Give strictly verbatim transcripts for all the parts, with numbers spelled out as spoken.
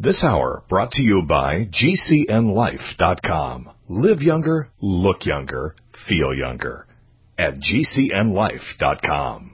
This hour brought to you by G C N life dot com. Live younger, look younger, feel younger at G C N life dot com.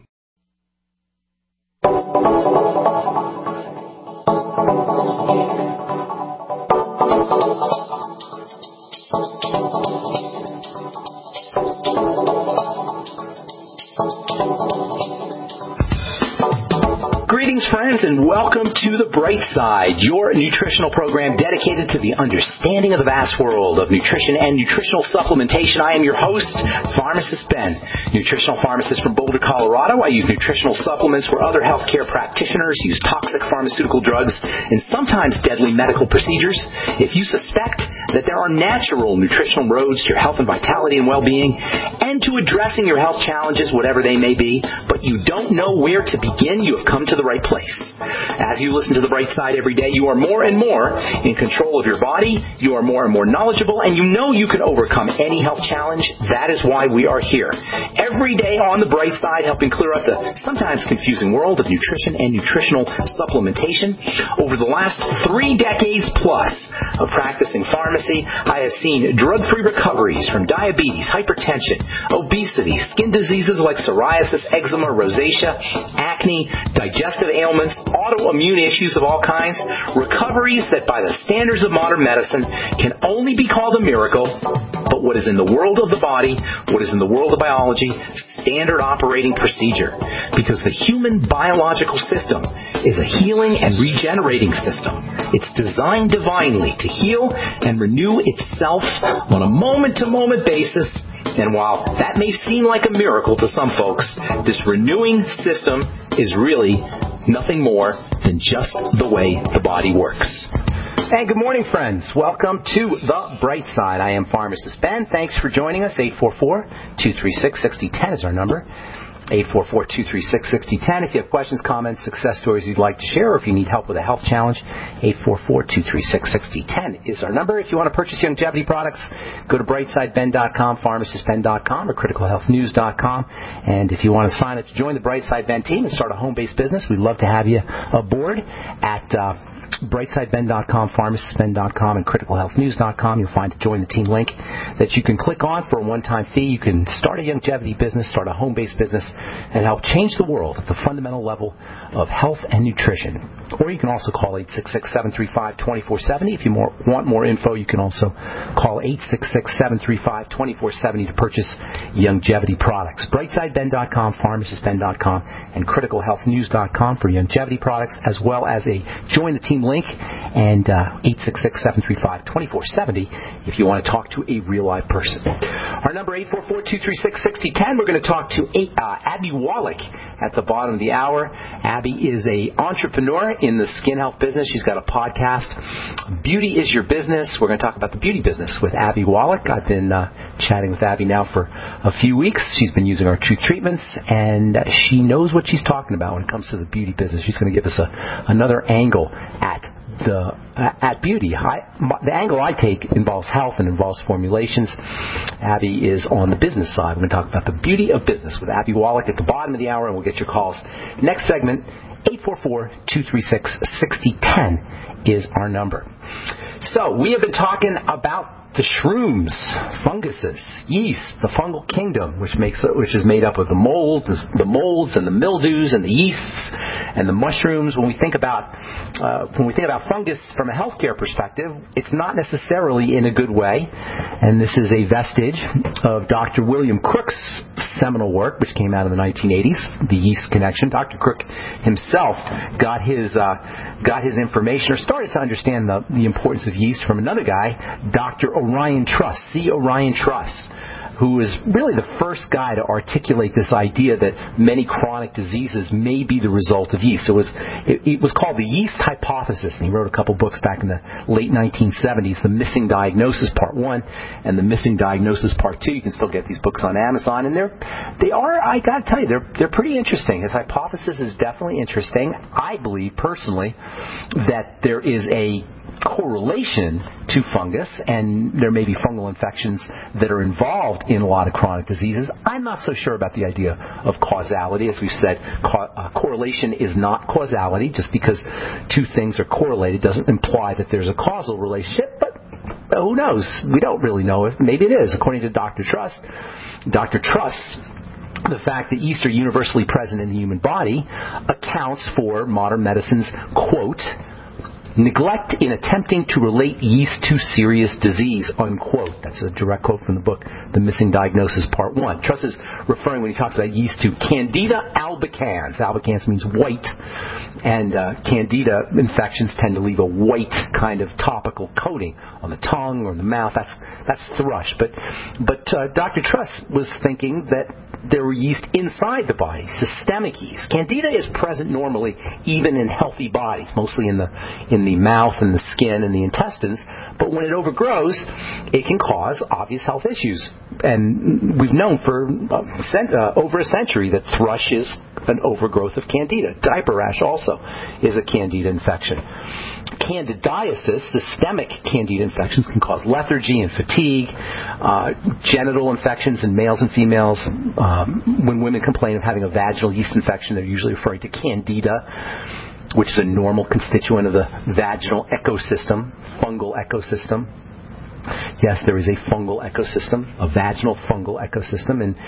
Greetings, friends, and welcome to The Bright Side, your nutritional program dedicated to the understanding of the vast world of nutrition and nutritional supplementation. I am your host, Pharmacist Ben, nutritional pharmacist from Boulder, Colorado. I use nutritional supplements where other healthcare practitioners use toxic pharmaceutical drugs and sometimes deadly medical procedures. If you suspect that there are natural nutritional roads to your health and vitality and well-being and to addressing your health challenges, whatever they may be, but you don't know where to begin, you have come to the right place. As you listen to The Bright Side every day, you are more and more in control of your body, you are more and more knowledgeable, and you know you can overcome any health challenge. That is why we are here. Every day on The Bright Side, helping clear up the sometimes confusing world of nutrition and nutritional supplementation. Over the last three decades plus of practicing pharmacy, I have seen drug-free recoveries from diabetes, hypertension, obesity, skin diseases like psoriasis, eczema, rosacea, acne, digestive ailments, autoimmune issues of all kinds, recoveries that by the standards of modern medicine can only be called a miracle, but what is in the world of the body, what is in the world of biology, standard operating procedure. Because the human biological system is a healing and regenerating system. It's designed divinely to heal and renew itself on a moment-to-moment basis. And while that may seem like a miracle to some folks, this renewing system is really nothing more than just the way the body works. And good morning, friends. Welcome to The Bright Side. I am Pharmacist Ben. Thanks for joining us. eight four four, two three six, six zero one zero is our number. eight four four, two three six, six zero one zero. If you have questions, comments, success stories you'd like to share, or if you need help with a health challenge, eight four four, two three six, six zero one zero is our number. If you want to purchase longevity products, go to brightside ben dot com, pharmacist ben dot com, or critical health news dot com. And if you want to sign up to join the Brightside Ben team and start a home-based business, we'd love to have you aboard at uh, brightside ben dot com, pharmacist ben dot com, and critical health news dot com. You'll find a Join the Team link that you can click on for a one-time fee. You can start a longevity business, start a home-based business, and help change the world at the fundamental level of health and nutrition. Or you can also call eight six six, seven three five, two four seven zero. If you more, want more info, you can also call eight six six, seven three five, two four seven zero to purchase longevity products. brightside ben dot com, pharmacist ben dot com, and critical health news dot com for longevity products, as well as a Join the Team link, and uh, eight six six, seven three five, two four seven zero if you want to talk to a real-life person. Our number, eight four four, two three six, six zero one zero. We're going to talk to uh, Abby Wallach at the bottom of the hour. Abby is a entrepreneur in the skin health business. She's got a podcast, Beauty is Your Business. We're going to talk about the beauty business with Abby Wallach. I've been uh, chatting with Abby now for a few weeks. She's been using our Truth treatments, and she knows what she's talking about when it comes to the beauty business. She's going to give us a, another angle at the uh, at beauty. I, my, the angle I take involves health and involves formulations. Abby is on the business side. We're going to talk about the beauty of business with Abby Wallach at the bottom of the hour, and we'll get your calls. Next segment, eight four four, two three six, six zero one zero is our number. So we have been talking about the shrooms, funguses, yeast, the fungal kingdom, which makes which is made up of the mold, the molds, and the mildews, and the yeasts, and the mushrooms. When we think about uh, when we think about fungus from a healthcare perspective, it's not necessarily in a good way, and this is a vestige of Doctor William Crook's seminal work, which came out in the nineteen eighties, The Yeast Connection. Doctor Crook himself got his uh, got his information, or started to understand the, the importance of yeast from another guy, Doctor Orion Truss, C. Orion Truss, who was really the first guy to articulate this idea that many chronic diseases may be the result of yeast. It was it, it was called the yeast hypothesis, and he wrote a couple books back in the late nineteen seventies, The Missing Diagnosis Part one and The Missing Diagnosis Part two. You can still get these books on Amazon, and they're they are, I got to tell you, they're they're pretty interesting. His hypothesis is definitely interesting. I believe personally that there is a correlation to fungus, and there may be fungal infections that are involved in a lot of chronic diseases. I'm not so sure about the idea of causality. As we've said, co- uh, correlation is not causality. Just because two things are correlated doesn't imply that there's a causal relationship, but who knows? We don't really know if maybe it is. According to Doctor Truss, Doctor Truss, the fact that yeast are universally present in the human body accounts for modern medicine's, quote, neglect in attempting to relate yeast to serious disease, unquote. That's a direct quote from the book, The Missing Diagnosis, Part one. Truss is referring, when he talks about yeast, to Candida albicans. Albicans means white, and uh, Candida infections tend to leave a white kind of topical coating on the tongue or in the mouth. That's that's thrush. But, but uh, Doctor Truss was thinking that there were yeast inside the body, systemic yeast. Candida is present normally even in healthy bodies, mostly in the in the mouth and the skin and the intestines. But when it overgrows, it can cause obvious health issues. And we've known for uh, cent- uh, over a century that thrush is an overgrowth of Candida. Diaper rash also is a Candida infection. Candidiasis, systemic Candida infections, can cause lethargy and fatigue. Uh, genital infections in males and females. Um, when women complain of having a vaginal yeast infection, they're usually referring to Candida, which is a normal constituent of the vaginal ecosystem, fungal ecosystem. Yes, there is a fungal ecosystem, a vaginal fungal ecosystem, and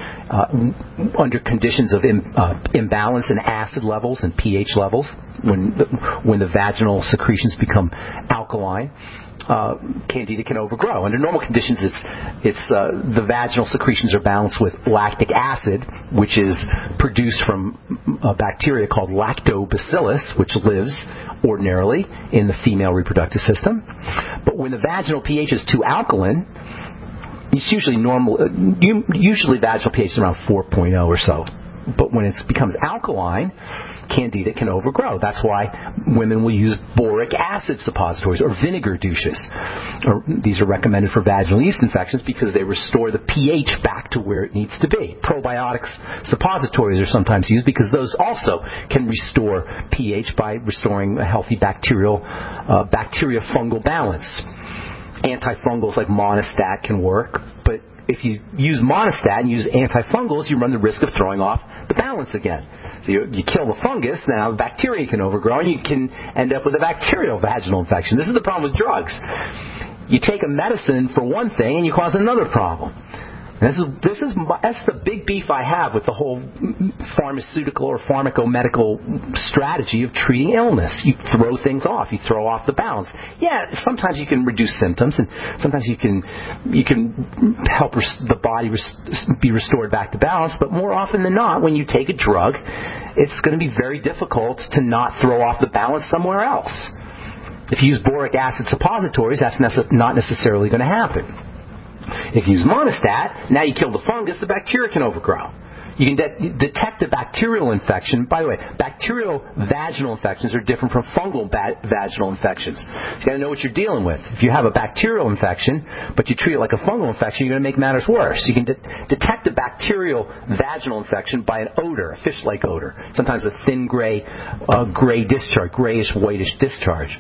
uh, under conditions of Im, uh, imbalance in acid levels and pH levels, when the, when the vaginal secretions become alkaline, uh, Candida can overgrow. Under normal conditions, it's it's uh, the vaginal secretions are balanced with lactic acid, which is produced from a bacteria called Lactobacillus, which lives ordinarily in the female reproductive system. But when the vaginal pH is too alkaline, it's usually normal. Uh, usually vaginal pH is around four point oh or so. But when it becomes alkaline, Candida can overgrow. That's why women will use boric acid suppositories or vinegar douches. Or, these are recommended for vaginal yeast infections because they restore the pH back to where it needs to be. Probiotics suppositories are sometimes used because those also can restore pH by restoring a healthy bacterial, uh, bacteria-fungal balance. Antifungals like Monistat can work, but if you use Monistat and use antifungals, you run the risk of throwing off the balance again. So you, you kill the fungus, now the bacteria can overgrow, and you can end up with a bacterial vaginal infection. This is the problem with drugs. You take a medicine for one thing, and you cause another problem. And this is this is that's the big beef I have with the whole pharmaceutical or pharmacomedical strategy of treating illness. You throw things off. You throw off the balance. Yeah, sometimes you can reduce symptoms, and sometimes you can you can help res- the body res- be restored back to balance. But more often than not, when you take a drug, it's going to be very difficult to not throw off the balance somewhere else. If you use boric acid suppositories, that's nece- not necessarily going to happen. If you use Monistat, now you kill the fungus, the bacteria can overgrow. You can de- detect a bacterial infection. By the way, bacterial vaginal infections are different from fungal ba- vaginal infections. So you've got to know what you're dealing with. If you have a bacterial infection, but you treat it like a fungal infection, you're going to make matters worse. You can de- detect a bacterial vaginal infection by an odor, a fish-like odor. Sometimes a thin gray, uh, gray discharge, grayish, whitish discharge.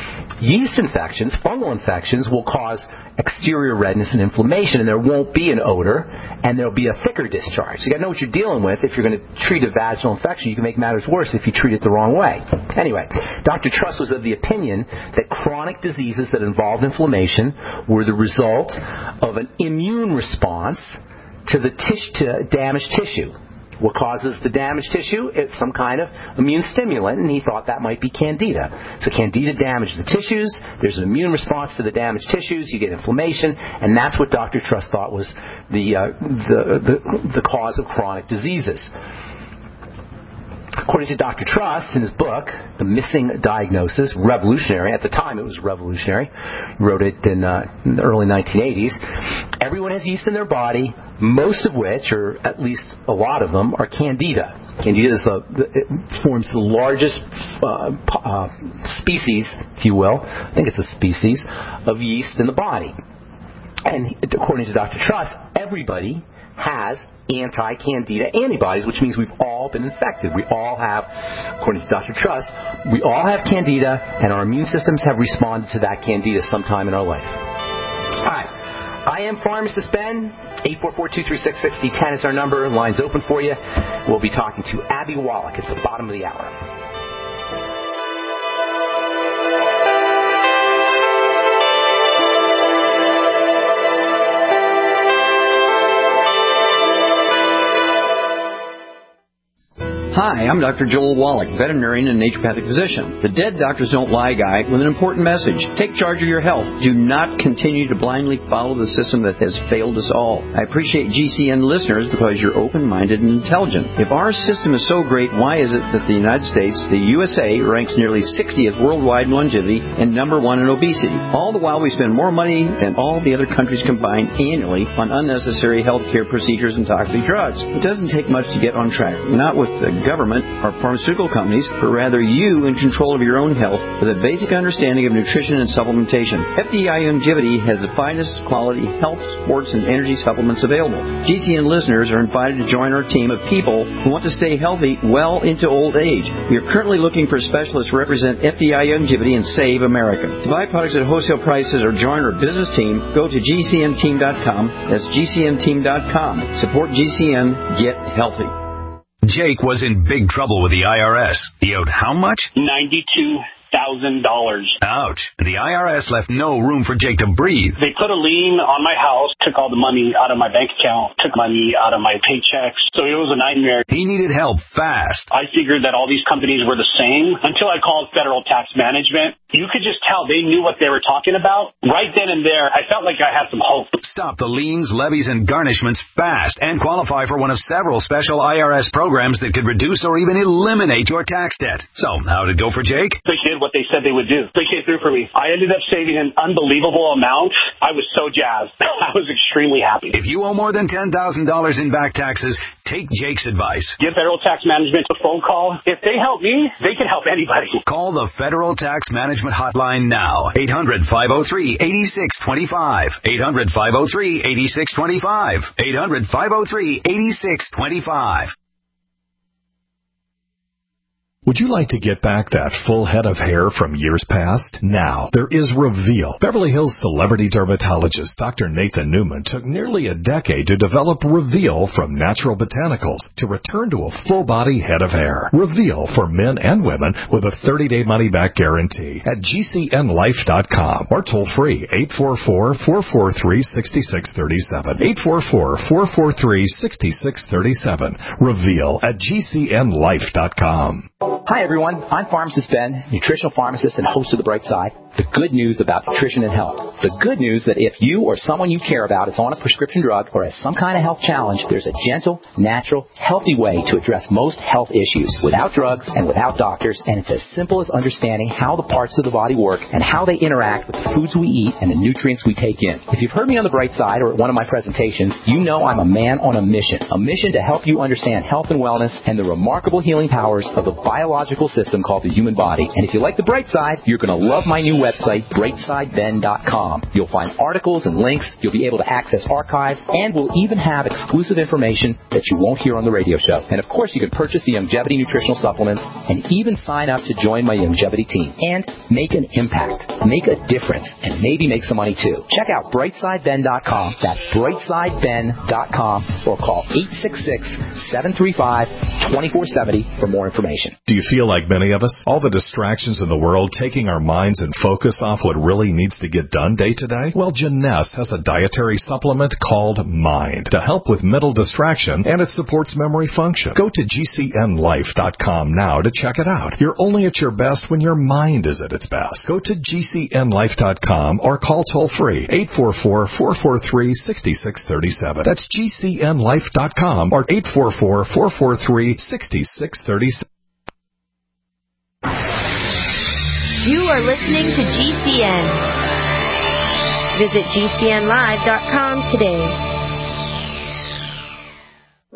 Yeast infections, fungal infections, will cause exterior redness and inflammation, and there won't be an odor, and there'll be a thicker discharge. So you got to know what you're dealing with. If you're going to treat a vaginal infection, you can make matters worse if you treat it the wrong way. Anyway, Doctor Truss was of the opinion that chronic diseases that involved inflammation were the result of an immune response to the tis- to damaged tissue. What causes the damaged tissue? It's some kind of immune stimulant, and he thought that might be Candida. So Candida damaged the tissues. There's an immune response to the damaged tissues. You get inflammation, and that's what Doctor Truss thought was the uh, the, the the cause of chronic diseases. According to Doctor Truss, in his book, The Missing Diagnosis, revolutionary, at the time it was revolutionary, he wrote it in, uh, in the early nineteen eighties, everyone has yeast in their body, most of which, or at least a lot of them, are Candida. Candida is the, the it forms the largest uh, uh, species, if you will, I think it's a species, of yeast in the body. And according to Doctor Truss, everybody has anti-candida antibodies, which means we've all been infected. We all have, according to Doctor Truss, we all have candida, and our immune systems have responded to that candida sometime in our life. All right. I am Pharmacist Ben. eight four four, two three six, six zero one zero is our number. Line's open for you. We'll be talking to Abby Wallach at the bottom of the hour. Hi, I'm Doctor Joel Wallach, veterinarian and naturopathic physician. The Dead Doctors Don't Lie guy with an important message. Take charge of your health. Do not continue to blindly follow the system that has failed us all. I appreciate G C N listeners because you're open-minded and intelligent. If our system is so great, why is it that the United States, the U S A, ranks nearly sixtieth worldwide in longevity and number one in obesity? All the while we spend more money than all the other countries combined annually on unnecessary healthcare procedures and toxic drugs. It doesn't take much to get on track. Not with the government or pharmaceutical companies, but rather you in control of your own health with a basic understanding of nutrition and supplementation. F D I Longevity has the finest quality health, sports, and energy supplements available. G C N listeners are invited to join our team of people who want to stay healthy well into old age. We are currently looking for specialists to represent F D I Longevity and Save America. To buy products at wholesale prices or join our business team, go to G C N team dot com. That's G C N team dot com. Support G C N. Get healthy. Jake was in big trouble with the I R S. He owed how much? ninety-two thousand dollars. Ouch. The I R S left no room for Jake to breathe. They put a lien on my house, took all the money out of my bank account, took money out of my paychecks. So it was a nightmare. He needed help fast. I figured that all these companies were the same until I called Federal Tax Management. You could just tell they knew what they were talking about. Right then and there, I felt like I had some hope. Stop the liens, levies, and garnishments fast and qualify for one of several special I R S programs that could reduce or even eliminate your tax debt. So, how did it go for Jake? They did what they said they would do. They came through for me. I ended up saving an unbelievable amount. I was so jazzed. I was extremely happy. If you owe more than ten thousand dollars in back taxes, take Jake's advice. Give Federal Tax Management a phone call. If they help me, they can help anybody. Call the Federal Tax Management Hotline now. eight hundred, five oh three, eight six two five. eight hundred, five oh three, eight six two five. eight hundred, five oh three, eight six two five. Would you like to get back that full head of hair from years past? Now, there is Reveal. Beverly Hills celebrity dermatologist Doctor Nathan Newman took nearly a decade to develop Reveal from natural botanicals to return to a full-body head of hair. Reveal for men and women with a thirty-day money-back guarantee at G C N life dot com or toll free eight four four, four four three, six six three seven. eight four four, four four three, six six three seven. Reveal at G C N life dot com. Hi, everyone. I'm Pharmacist Ben, nutritional pharmacist and host of The Bright Side. The good news about nutrition and health. The good news that if you or someone you care about is on a prescription drug or has some kind of health challenge, there's a gentle, natural, healthy way to address most health issues without drugs and without doctors, and it's as simple as understanding how the parts of the body work and how they interact with the foods we eat and the nutrients we take in. If you've heard me on The Bright Side or at one of my presentations, you know I'm a man on a mission, a mission to help you understand health and wellness and the remarkable healing powers of the biological system called the human body. And if you like The Bright Side, you're going to love my new website, bright side ben dot com. You'll find articles and links, you'll be able to access archives, and we'll even have exclusive information that you won't hear on the radio show. And of course, you can purchase the Longevity nutritional supplements and even sign up to join my Longevity team and make an impact, make a difference, and maybe make some money too. Check out bright side ben dot com. That's bright side ben dot com or call eight six six, seven three five, two four seven zero for more information. Do you feel like many of us? All the distractions in the world taking our minds and focus off what really needs to get done day to day? Well, Janess has a dietary supplement called Mind to help with mental distraction, and it supports memory function. Go to G C N life dot com now to check it out. You're only at your best when your mind is at its best. Go to G C N life dot com or call toll-free eight four four, four four three, six six three seven. That's G C N life dot com or eight four four, four four three, six six three seven. You are listening to G C N. Visit G C N live dot com today.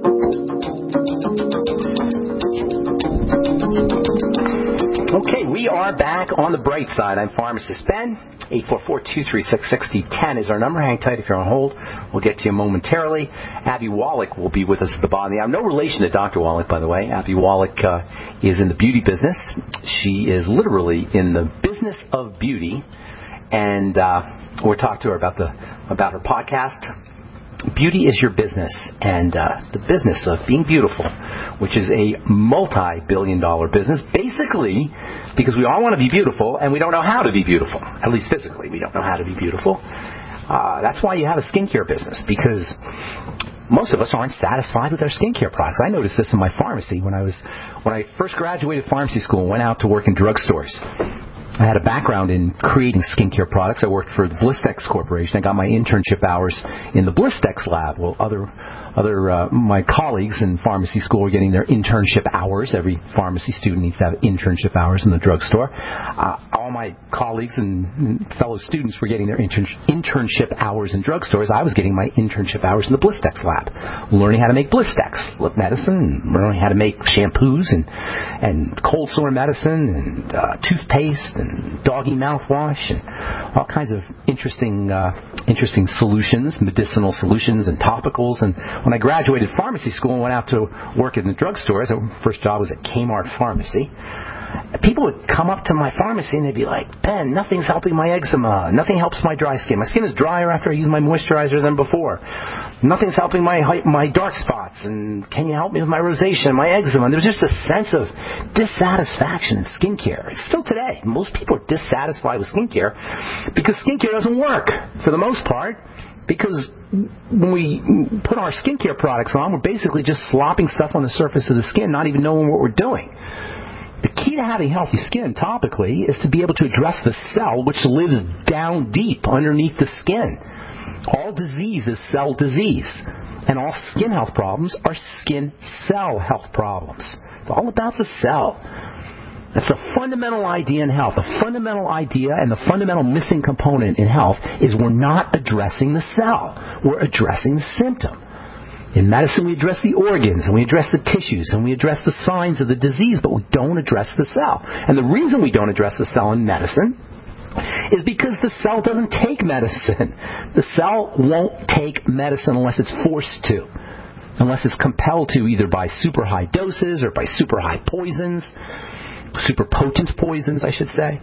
Okay, we are back on the bright side. I'm Pharmacist Ben. eight four four, two three six, six zero one zero is our number. Hang tight if you're on hold. We'll get to you momentarily. Abby Wallach will be with us at the bottom. I'm no relation to Doctor Wallach, by the way. Abby Wallach uh, is in the beauty business. She is literally in the business of beauty. And uh, we'll talk to her about the about her podcast. Beauty is your business, and uh, the business of being beautiful, which is a multi-billion dollar business, basically because we all want to be beautiful, and we don't know how to be beautiful. At least physically, we don't know how to be beautiful. Uh, that's why you have a skincare business, because most of us aren't satisfied with our skincare products. I noticed this in my pharmacy when I was when I first graduated pharmacy school and went out to work in drugstores. I had a background in creating skincare products. I worked for the Blistex Corporation. I got my internship hours in the Blistex lab. Well, other other uh, my colleagues in pharmacy school were getting their internship hours. Every pharmacy student needs to have internship hours in the drugstore. Uh, all my colleagues and fellow students were getting their intern- internship hours in drugstores. I was getting my internship hours in the Blistex lab, learning how to make Blistex lip medicine, learning how to make shampoos and and cold sore medicine and uh, toothpaste and doggy mouthwash and all kinds of interesting uh, interesting solutions, medicinal solutions and topicals. And when I graduated pharmacy school and went out to work in the drugstores, my first job was at Kmart Pharmacy. People would come up to my pharmacy and they'd be like, Ben, nothing's helping my eczema. Nothing helps my dry skin. My skin is drier after I use my moisturizer than before. Nothing's helping my my dark spots. And can you help me with my rosacea and my eczema? And there's just a sense of dissatisfaction in skincare. It's still today. Most people are dissatisfied with skincare because skincare doesn't work for the most part. Because when we put our skincare products on, we're basically just slopping stuff on the surface of the skin, not even knowing what we're doing. The key to having healthy skin topically is to be able to address the cell which lives down deep underneath the skin. All disease is cell disease, and all skin health problems are skin cell health problems. It's all about the cell. That's the fundamental idea in health. The fundamental idea and the fundamental missing component in health is we're not addressing the cell. We're addressing the symptom. In medicine, we address the organs, and we address the tissues, and we address the signs of the disease, but we don't address the cell. And the reason we don't address the cell in medicine is because the cell doesn't take medicine. The cell won't take medicine unless it's forced to, unless it's compelled to, either by super high doses or by super high poisons, super potent poisons, I should say.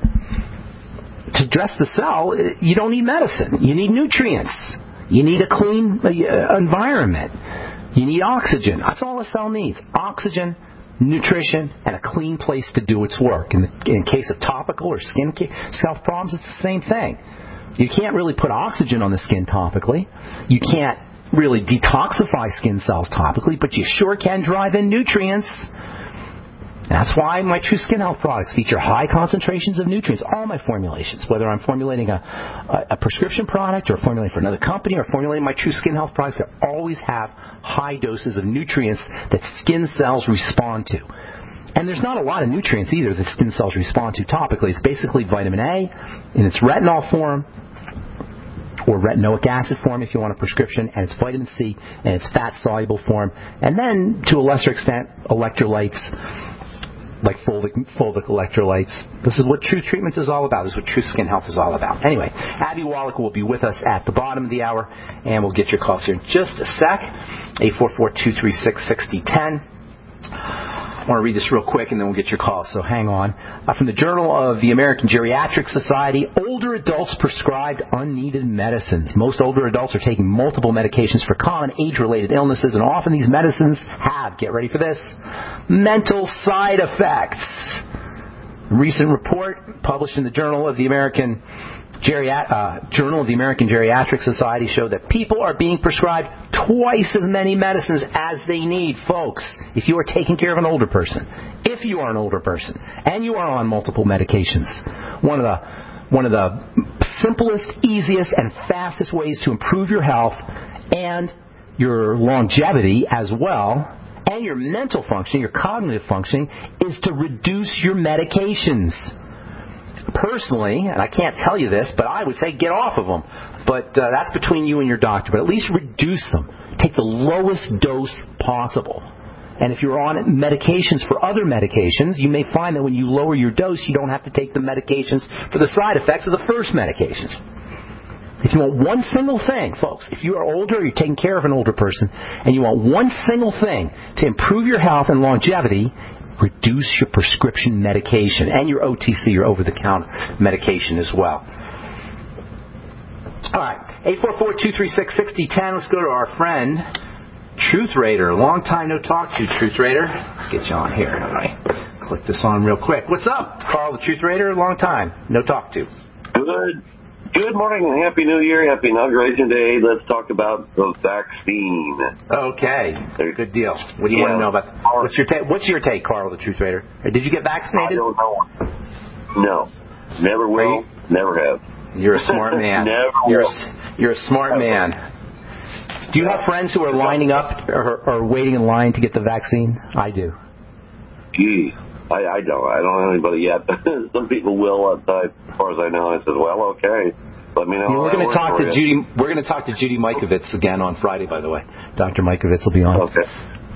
To address the cell, you don't need medicine. You need nutrients. You need a clean uh, environment. You need oxygen. That's all a cell needs. Oxygen, nutrition, and a clean place to do its work. In, the, in case of topical or skin health problems, it's the same thing. You can't really put oxygen on the skin topically. You can't really detoxify skin cells topically, but you sure can drive in nutrients. That's why my True Skin Health products feature high concentrations of nutrients. All my formulations, whether I'm formulating a, a, a prescription product or formulating for another company or formulating my True Skin Health products, they always have high doses of nutrients that skin cells respond to. And there's not a lot of nutrients either that skin cells respond to topically. It's basically vitamin A in its retinol form, or retinoic acid form if you want a prescription, and it's vitamin C in its fat-soluble form, and then, to a lesser extent, electrolytes, like fulvic, fulvic electrolytes. This is what True Treatments is all about. This is what True Skin Health is all about. Anyway, Abby Wallach will be with us at the bottom of the hour, and we'll get your calls here in just a sec. eight four four, two three six, six zero one zero. I want to read this real quick, and then we'll get your calls, so hang on. Uh, from the Journal of the American Geriatric Society, older adults prescribed unneeded medicines. Most older adults are taking multiple medications for common age-related illnesses, and often these medicines have, get ready for this, mental side effects. A recent report published in the Journal of the American Geriat- uh, Journal of the American Geriatric Society showed that people are being prescribed twice as many medicines as they need, folks. If you are taking care of an older person, if you are an older person, and you are on multiple medications, one of the one of the simplest, easiest, and fastest ways to improve your health and your longevity as well, and your mental functioning, your cognitive functioning, is to reduce your medications. Personally, and I can't tell you this, but I would say get off of them. But uh, that's between you and your doctor. But at least reduce them. Take the lowest dose possible. And if you're on medications for other medications, you may find that when you lower your dose, you don't have to take the medications for the side effects of the first medications. If you want one single thing, folks, if you are older, you're taking care of an older person, and you want one single thing to improve your health and longevity, reduce your prescription medication and your O T C, your over-the-counter medication as well. All right, eight four four, two three six, six zero one zero. Let's go to our friend, Truth Raider. Long time no talk to, Truth Raider. Let's get you on here. All right, click this on real quick. What's up, Carl, the Truth Raider? Long time no talk to. Good. Good morning and Happy New Year. Happy Inauguration Day. Let's talk about the vaccine. Okay. Good deal. What do you yeah. want to know about? What's your, ta- what's your take, Carl, the Truth Raider? Did you get vaccinated? I don't know. No. Never will. Never have. You're a smart man. Never you're, will. A, you're a smart man. Do you have friends who are lining up or, or waiting in line to get the vaccine? I do. Gee. I, I don't. I don't know anybody yet. Some people will, outside, as far as I know. I said, well, okay. Let me know. Yeah, we're going to talk to Judy. We're going to talk to Judy Mikovits again on Friday. By the way, Doctor Mikovits will be on. Okay.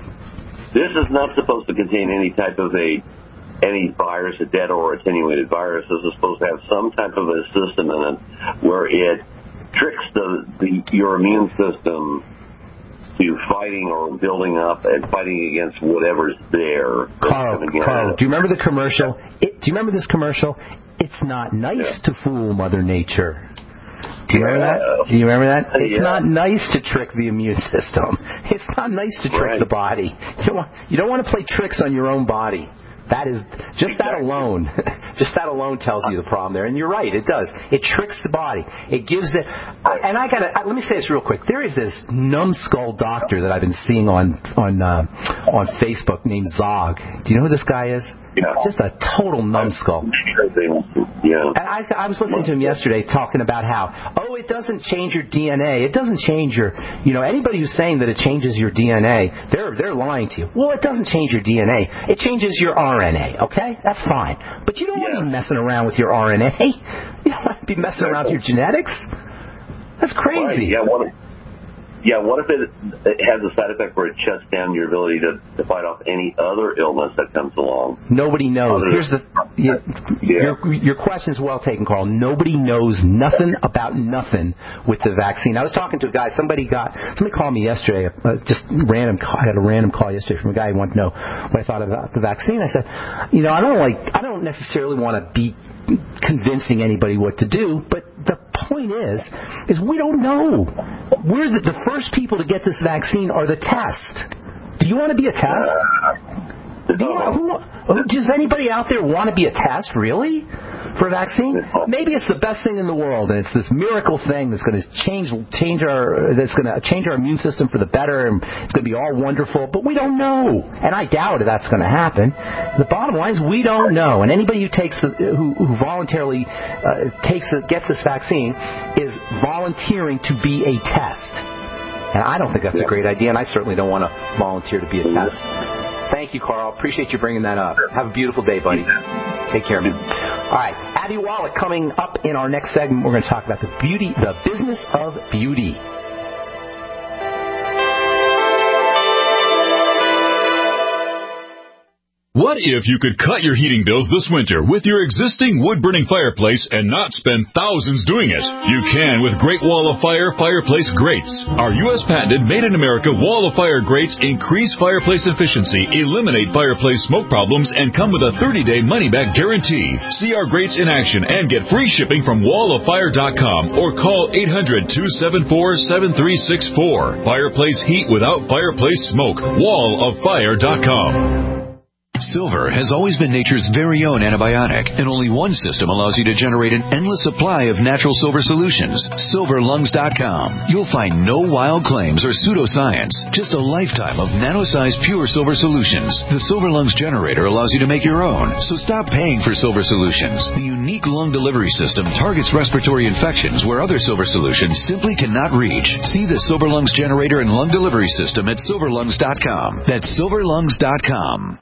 This is not supposed to contain any type of a any virus, a dead or attenuated virus. This is supposed to have some type of a system in it where it tricks the, the your immune system to fighting or building up and fighting against whatever's there. Carl, Carl, do you remember the commercial? It, do you remember this commercial? It's not nice yeah. to fool Mother Nature. Do you remember that? Do you remember that? It's yeah. not nice to trick the immune system. It's not nice to trick right. the body. You don't, want, you don't want to play tricks on your own body. That is just that alone. Just that alone tells you the problem there. And you're right, it does. It tricks the body. It gives it. And I gotta let me say this real quick. There is this numbskull doctor that I've been seeing on on uh, on Facebook named Zog. Do you know who this guy is? Yeah. Just a total numbskull. Yeah. And I, I was listening to him yesterday talking about how, oh, it doesn't change your D N A. It doesn't change your, you know, anybody who's saying that it changes your D N A, they're they're lying to you. Well, it doesn't change your D N A. It changes your R N A, okay? That's fine. But you don't yeah. want to be messing around with your R N A. You don't want to be messing around with your genetics. That's crazy. Right. Yeah, what if, yeah, what if it, it has a side effect where it shuts down your ability to, to fight off any other illness that comes along? Nobody knows. Here's the you, yeah. your your question's well taken, Carl. Nobody knows nothing about nothing with the vaccine. I was talking to a guy. Somebody got somebody called me yesterday. Uh, just random. I had a random call yesterday from a guy who wanted to know what I thought about the vaccine. I said, you know, I don't like. I don't necessarily want to be convincing anybody what to do, but the point is, is we don't know. We're the, the first people to get this vaccine are the test. Do you want to be a test? Do you, who, does anybody out there want to be a test, really, for a vaccine? Maybe it's the best thing in the world, and it's this miracle thing that's going to change change our that's going to change our immune system for the better, and it's going to be all wonderful. But we don't know, and I doubt that's going to happen. The bottom line is we don't know, and anybody who takes the, who, who voluntarily uh, takes the, gets this vaccine is volunteering to be a test, and I don't think that's a great idea, and I certainly don't want to volunteer to be a test. Thank you, Carl. Appreciate you bringing that up. Have a beautiful day, buddy. Take care, man. All right, Abby Wallach coming up in our next segment. We're going to talk about the beauty, the business of beauty. What if you could cut your heating bills this winter with your existing wood-burning fireplace and not spend thousands doing it? You can with Great Wall of Fire Fireplace Grates. Our U S patented made-in-America Wall of Fire grates increase fireplace efficiency, eliminate fireplace smoke problems, and come with a thirty-day money-back guarantee. See our grates in action and get free shipping from wall of fire dot com or call eight hundred, two seven four, seven three six four. Fireplace heat without fireplace smoke. wall of fire dot com. Silver has always been nature's very own antibiotic, and only one system allows you to generate an endless supply of natural silver solutions. silver lungs dot com. You'll find no wild claims or pseudoscience, just a lifetime of nano-sized pure silver solutions. The Silver Lungs generator allows you to make your own, so stop paying for silver solutions. The unique lung delivery system targets respiratory infections where other silver solutions simply cannot reach. See the Silver Lungs generator and lung delivery system at silver lungs dot com. That's silver lungs dot com.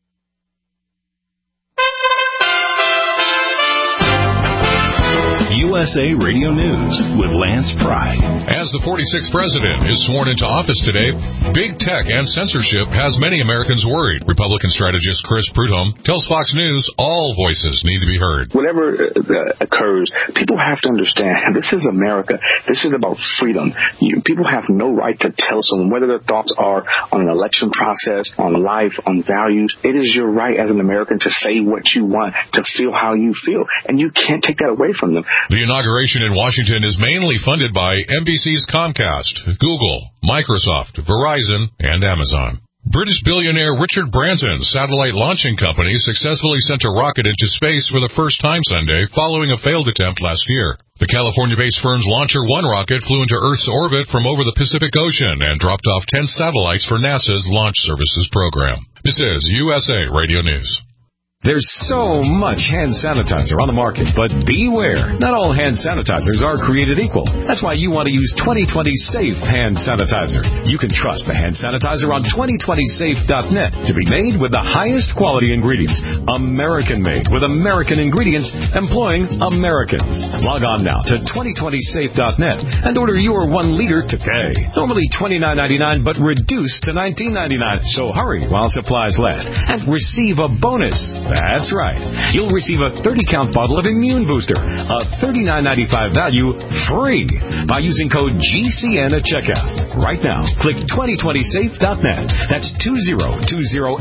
U U S A Radio News with Lance Pry. As the forty-sixth president is sworn into office today, big tech and censorship has many Americans worried. Republican strategist Chris Prudhomme tells Fox News all voices need to be heard. Whatever uh, occurs, people have to understand this is America. This is about freedom. You, people have no right to tell someone whether their thoughts are on an election process, on life, on values. It is your right as an American to say what you want, to feel how you feel, and you can't take that away from them. The inauguration in Washington is mainly funded by N B C's Comcast, Google, Microsoft, Verizon, and Amazon. British billionaire Richard Branson's satellite launching company successfully sent a rocket into space for the first time Sunday following a failed attempt last year. The California-based firm's Launcher One rocket flew into Earth's orbit from over the Pacific Ocean and dropped off ten satellites for NASA's Launch Services program. This is U S A Radio News. There's so much hand sanitizer on the market, but beware. Not all hand sanitizers are created equal. That's why you want to use twenty twenty Safe Hand Sanitizer. You can trust the hand sanitizer on twenty twenty safe dot net to be made with the highest quality ingredients. American-made with American ingredients employing Americans. Log on now to twenty twenty safe dot net and order your one liter today. Normally twenty-nine ninety-nine, but reduced to nineteen ninety-nine. So hurry while supplies last and receive a bonus. That's right. You'll receive a thirty count bottle of Immune Booster, a thirty-nine ninety-five value, free by using code G C N at checkout. Right now, click twenty twenty safe dot net. That's two zero two zero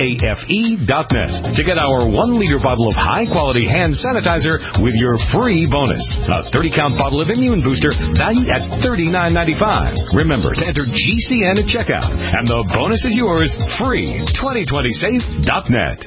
safe dot net to get our one liter bottle of high-quality hand sanitizer with your free bonus. A thirty count bottle of Immune Booster valued at thirty-nine ninety-five. Remember to enter G C N at checkout, and the bonus is yours free. twenty twenty safe dot net.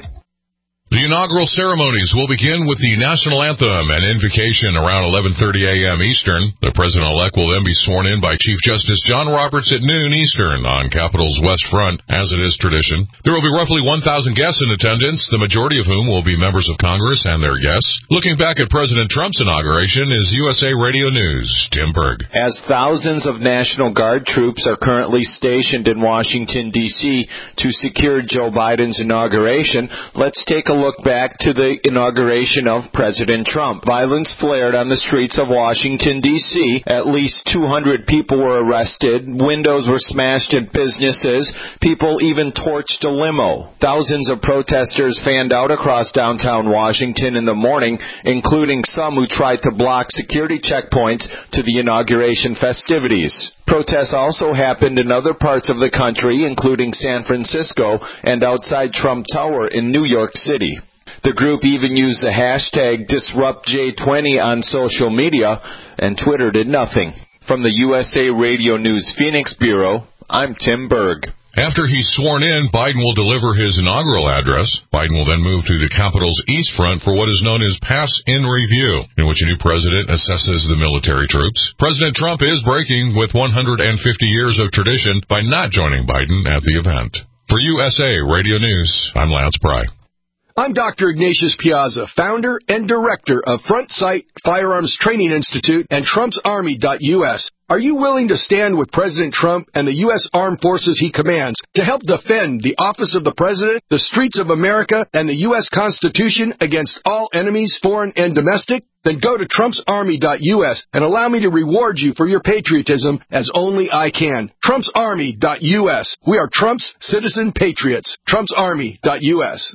The inaugural ceremonies will begin with the national anthem and invocation around eleven thirty a.m. Eastern. The president-elect will then be sworn in by Chief Justice John Roberts at noon Eastern on Capitol's West Front, as it is tradition. There will be roughly one thousand guests in attendance, the majority of whom will be members of Congress and their guests. Looking back at President Trump's inauguration is U S A Radio News' Tim Berg. As thousands of National Guard troops are currently stationed in Washington, D C to secure Joe Biden's inauguration, let's take a look back to the inauguration of President Trump. Violence flared on the streets of Washington, D C At least two hundred people were arrested. Windows were smashed at businesses. People even torched a limo. Thousands of protesters fanned out across downtown Washington in the morning, including some who tried to block security checkpoints to the inauguration festivities. Protests also happened in other parts of the country, including San Francisco and outside Trump Tower in New York City. The group even used the hashtag Disrupt J twenty on social media, and Twitter did nothing. From the U S A Radio News Phoenix Bureau, I'm Tim Berg. After he's sworn in, Biden will deliver his inaugural address. Biden will then move to the Capitol's East Front for what is known as Pass in Review, in which a new president assesses the military troops. President Trump is breaking with one hundred fifty years of tradition by not joining Biden at the event. For U S A Radio News, I'm Lance Pry. I'm Doctor Ignatius Piazza, founder and director of Front Sight Firearms Training Institute and Trumps Army dot U S. Are you willing to stand with President Trump and the U S Armed Forces he commands to help defend the office of the President, the streets of America, and the U S Constitution against all enemies, foreign and domestic? Then go to Trumps Army dot U S and allow me to reward you for your patriotism as only I can. Trumps Army dot U S. We are Trump's citizen patriots. Trumps Army dot U S.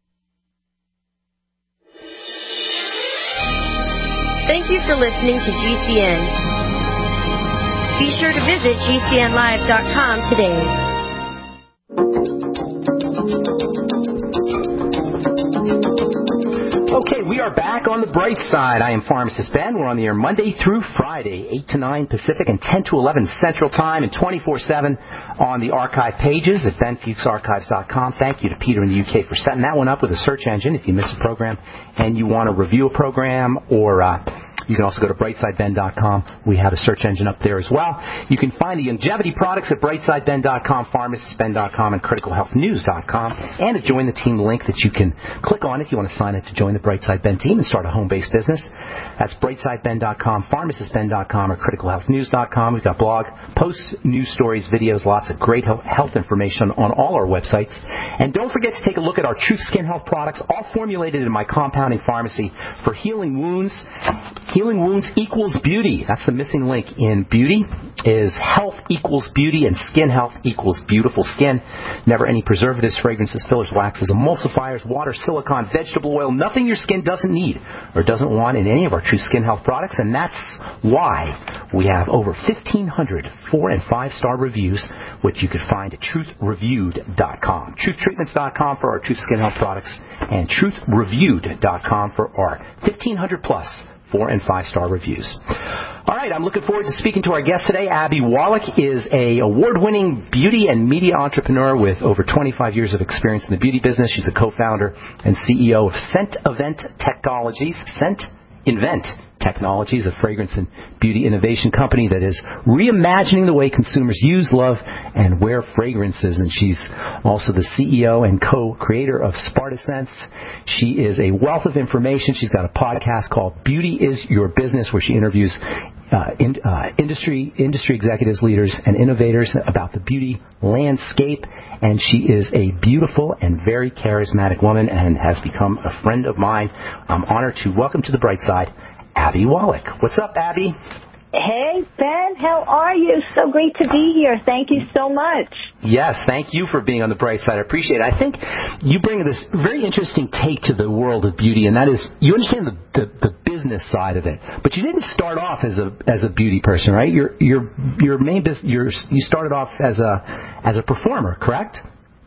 Thank you for listening to G C N. Be sure to visit G C N live dot com today. Okay, we are back on the bright side. I am Pharmacist Ben. We're on the air Monday through Friday, eight to nine Pacific and ten to eleven Central Time, and twenty-four seven on the archive pages at ben fuchs archives dot com. Thank you to Peter in the U K for setting that one up with a search engine. If you miss a program and you want to review a program, or uh, you can also go to brightside ben dot com. We have a search engine up there as well. You can find the longevity products at brightside ben dot com, pharmacist ben dot com, and critical health news dot com, and a Join the Team link that you can click on if you want to sign up to join the Brightside Ben team and start a home-based business. That's brightside ben dot com, pharmacist ben dot com, or critical health news dot com. We've got blog posts, news stories, videos, lots of great health information on all our websites. And don't forget to take a look at our Truth Skin Health products, all formulated in my compounding pharmacy for healing wounds, healing wounds equals beauty. That's the missing link in beauty, is health equals beauty, and skin health equals beautiful skin. Never any preservatives, fragrances, fillers, waxes, emulsifiers, water, silicone, vegetable oil, nothing your skin doesn't need or doesn't want in any of our True Skin Health products, and that's why we have over fifteen hundred four- and five-star reviews, which you can find at truth reviewed dot com. truth treatments dot com for our True Skin Health products, and truth reviewed dot com for our fifteen hundred plus four- and five-star reviews. All right, I'm looking forward to speaking to our guest today. Abby Wallach is a award-winning beauty and media entrepreneur with over twenty-five years of experience in the beauty business. She's a co-founder and C E O of Scent Event Technologies. Scent Invent Technologies, a fragrance and beauty innovation company that is reimagining the way consumers use, love, and wear fragrances. And she's also the C E O and co-creator of SpartaSense. She is a wealth of information. She's got a podcast called Beauty is Your Business, where she interviews uh, in, uh, industry industry executives, leaders, and innovators about the beauty landscape. And she is a beautiful and very charismatic woman and has become a friend of mine. I'm honored to welcome to the bright side Abby Wallach. What's up, Abby? Hey, Ben. How are you? So great to be here. Thank you so much. Yes, thank you for being on the bright side. I appreciate it. I think you bring this very interesting take to the world of beauty, and that is you understand the, the, the business side of it, but you didn't start off as a as a beauty person, right? Your your your main business, your, you started off as a as a performer, correct?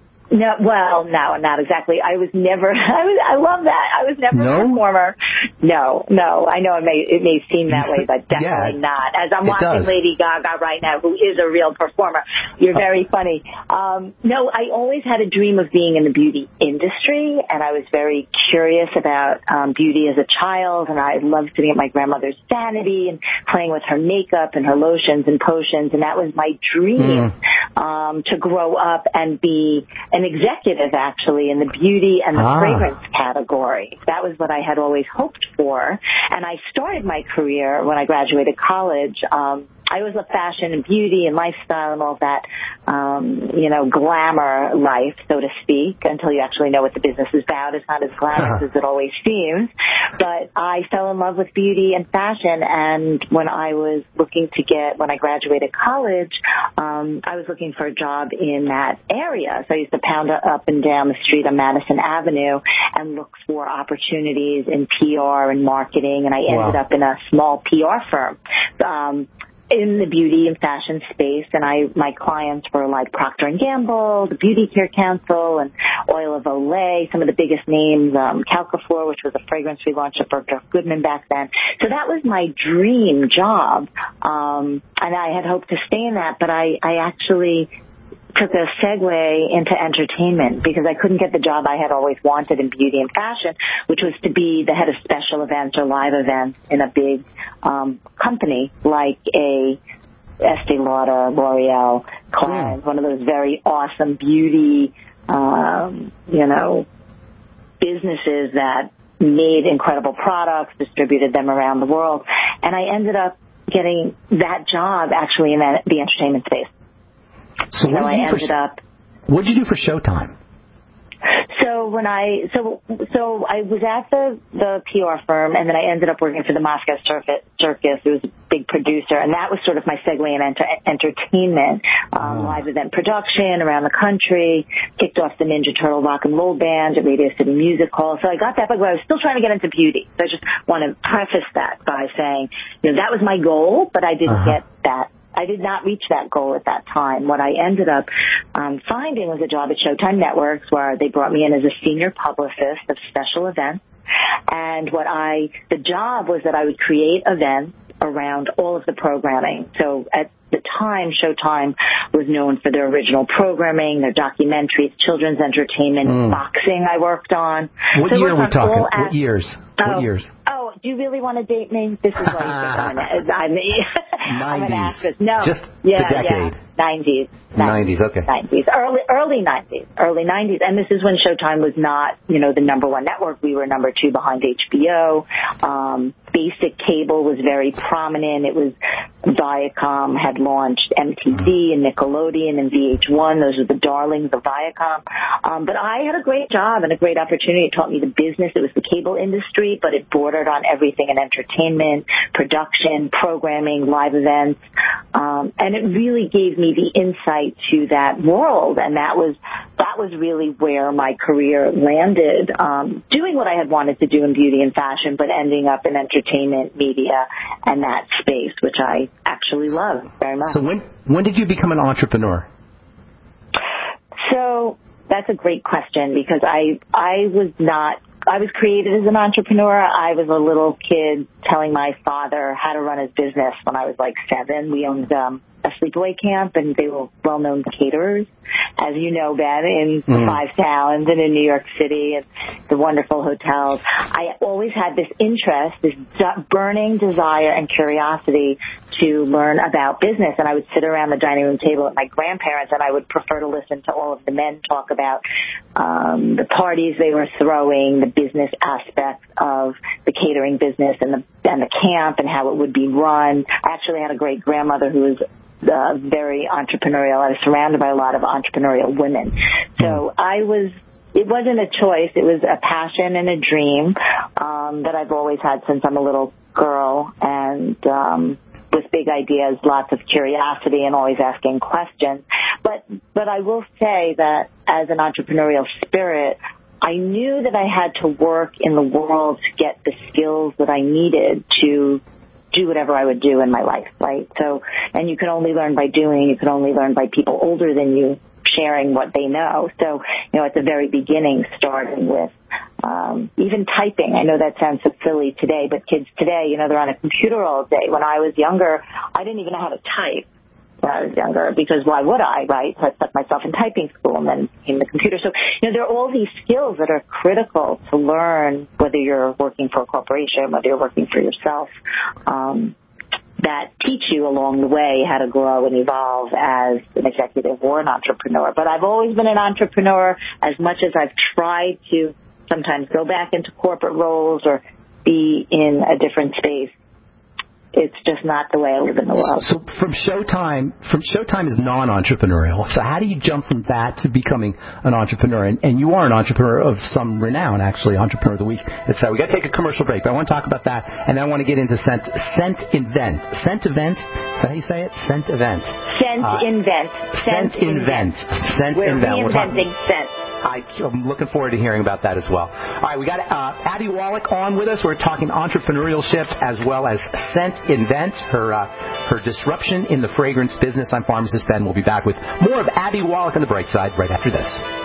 No, well, no, not exactly. I was never, I was, I love that. I was never no? a performer. No, no, I know it may, it may seem that way, but definitely yeah, not. As I'm watching does. Lady Gaga right now, who is a real performer. You're very funny. Um, no, I always had a dream of being in the beauty industry, and I was very curious about um, beauty as a child, and I loved sitting at my grandmother's vanity and playing with her makeup and her lotions and potions, and that was my dream, mm. um, to grow up and be an executive, actually, in the beauty and the ah. fragrance category. That was what I had always hoped for. And I started my career when I graduated college. Um, I always loved fashion and beauty and lifestyle and all that, um, you know, glamour life, so to speak, until you actually know what the business is about. It's not as glamorous as it always seems. But I fell in love with beauty and fashion, and when I was looking to get, when I graduated college, um, I was looking for a job in that area. So I used to pound up and down the street on Madison Avenue and look for opportunities in P R and marketing, and I ended wow. up in a small P R firm. Um, in the beauty and fashion space, and I, my clients were like Procter and Gamble, the Beauty Care Council, and Oil of Olay, some of the biggest names, um, Calcaflor, which was a fragrance we launched at Bergdorf Goodman back then. So that was my dream job, um, and I had hoped to stay in that, but I, I actually took a segue into entertainment because I couldn't get the job I had always wanted in beauty and fashion, which was to be the head of special events or live events in a big um, company like a Estee Lauder, L'Oreal, Clarins, yeah. one of those very awesome beauty, um, you know, businesses that made incredible products, distributed them around the world. And I ended up getting that job actually in that, the entertainment space. So what so did you I ended for, up. What did you do for Showtime? So when I so so I was at the the P R firm, and then I ended up working for the Moscow Circus. Circus. It was a big producer, and that was sort of my segue in enter- entertainment, um, oh. live event production around the country. Kicked off the Ninja Turtle Rock and Roll Band at Radio City Music Hall. So I got that, but I was still trying to get into beauty. So I just want to preface that by saying, you know, that was my goal, but I didn't uh-huh. get that. I did not reach that goal at that time. What I ended up um, finding was a job at Showtime Networks, where they brought me in as a senior publicist of special events. And what I, the job was that I would create events around all of the programming. So at the time, Showtime was known for their original programming, their documentaries, children's entertainment, mm. boxing I worked on. What so year are we talking? As- what years? Oh, what years? Oh, do you really want to date me? This is why you think I'm an, I'm, I'm an actress. No. Just yeah, the decade. Yeah. nineties. nineties, okay. nineties. Early, early nineties. Early nineties. And this is when Showtime was not, you know, the number one network. We were number two behind H B O. Um, basic cable was very prominent. It was Viacom had launched M T V and Nickelodeon and V H one. Those are the darlings of Viacom. Um, but I had a great job and a great opportunity. It taught me the business. It was the cable industry, but it bordered on everything in entertainment, production, programming, live events. Um, and it really gave me the insight to that world. And that was, that was really where my career landed, um, doing what I had wanted to do in beauty and fashion, but ending up in entertainment, media, and that space, which I actually love very much. So when when did you become an entrepreneur? So that's a great question because I I was not I was created as an entrepreneur. I was a little kid telling my father how to run his business when I was like seven. We owned um, a sleepaway camp, and they were well-known caterers, as you know, Ben, in mm. Five Towns and in New York City and the wonderful hotels. I always had this interest, this burning desire and curiosity to learn about business, and I would sit around the dining room table with my grandparents, and I would prefer to listen to all of the men talk about um, the parties they were throwing, the business aspect of the catering business and the and the camp and how it would be run. I actually had a great grandmother who was uh, very entrepreneurial. I was surrounded by a lot of entrepreneurial women. So I was, it wasn't a choice. It was a passion and a dream um, that I've always had since I'm a little girl, and um, with big ideas, lots of curiosity, and always asking questions. But but I will say that as an entrepreneurial spirit, I knew that I had to work in the world to get the skills that I needed to do whatever I would do in my life, right? So, and you can only learn by doing. You can only learn by people older than you sharing what they know. So, you know, at the very beginning, starting with um, even typing. I know that sounds so silly today, but kids today, you know, they're on a computer all day. When I was younger, I didn't even know how to type when I was younger, because why would I, right? So I stuck myself in typing school and then in the computer. So, you know, there are all these skills that are critical to learn, whether you're working for a corporation, whether you're working for yourself, um, that teach you along the way how to grow and evolve as an executive or an entrepreneur. But I've always been an entrepreneur. As much as I've tried to sometimes go back into corporate roles or be in a different space, it's just not the way I live in the world. So from Showtime, from Showtime is non-entrepreneurial. So how do you jump from that to becoming an entrepreneur? And, and you are an entrepreneur of some renown, actually, Entrepreneur of the Week. It's, uh, we got to take a commercial break, but I want to talk about that, and then I want to get into Scent, Scent Invent. Scent Event? Is that how you say it? Scent Event. Scent uh, Invent. Scent, Scent Invent. Scent We're Invent. We're reinventing Scent. I, I'm looking forward to hearing about that as well. All right, we got uh, Abby Wallach on with us. We're talking entrepreneurship as well as Scent Invent, her uh, her disruption in the fragrance business. I'm Pharmacist Ben. We'll be back with more of Abby Wallach on the Bright Side right after this.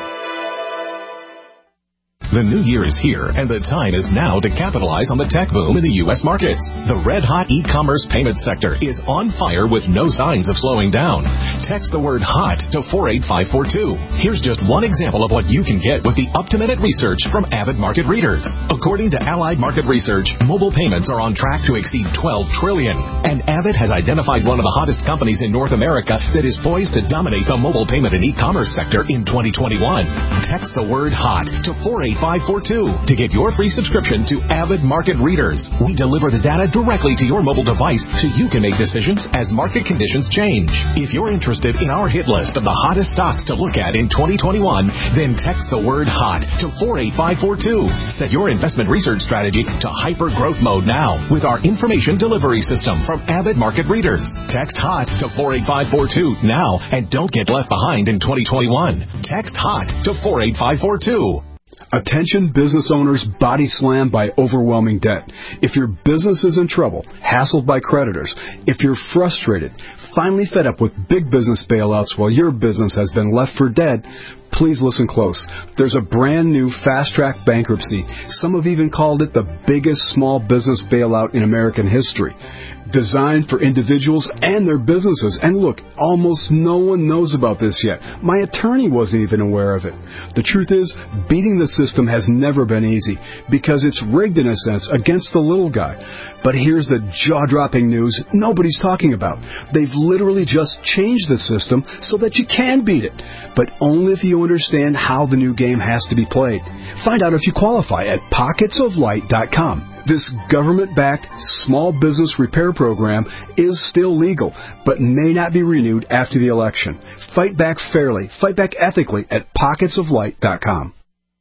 The new year is here, and the time is now to capitalize on the tech boom in the U S markets. The red-hot e-commerce payment sector is on fire with no signs of slowing down. Text the word HOT to four eight five four two. Here's just one example of what you can get with the up-to-minute research from Avid Market Readers. According to Allied Market Research, mobile payments are on track to exceed twelve trillion dollars, and Avid has identified one of the hottest companies in North America that is poised to dominate the mobile payment and e-commerce sector in twenty twenty-one. Text the word HOT to four eight five four two to get your free subscription to Avid Market Readers. We deliver the data directly to your mobile device so you can make decisions as market conditions change. If you're interested in our hit list of the hottest stocks to look at in twenty twenty-one, then text the word HOT to four eight five four two. Set your investment research strategy to hyper growth mode now with our information delivery system from Avid Market Readers. Text HOT to four eight five four two now and don't get left behind in twenty twenty-one. Text HOT to four eight five four two. Attention business owners body slammed by overwhelming debt. If your business is in trouble, hassled by creditors, if you're frustrated, finally fed up with big business bailouts while your business has been left for dead, please listen close. There's a brand new fast-track bankruptcy. Some have even called it the biggest small business bailout in American history. Designed for individuals and their businesses. And look, almost no one knows about this yet. My attorney wasn't even aware of it. The truth is, beating the system has never been easy because it's rigged in a sense against the little guy. But here's the jaw-dropping news nobody's talking about. They've literally just changed the system so that you can beat it, but only if you understand how the new game has to be played. Find out if you qualify at pockets of light dot com. This government-backed small business repair program is still legal, but may not be renewed after the election. Fight back fairly, fight back ethically at pockets of light dot com.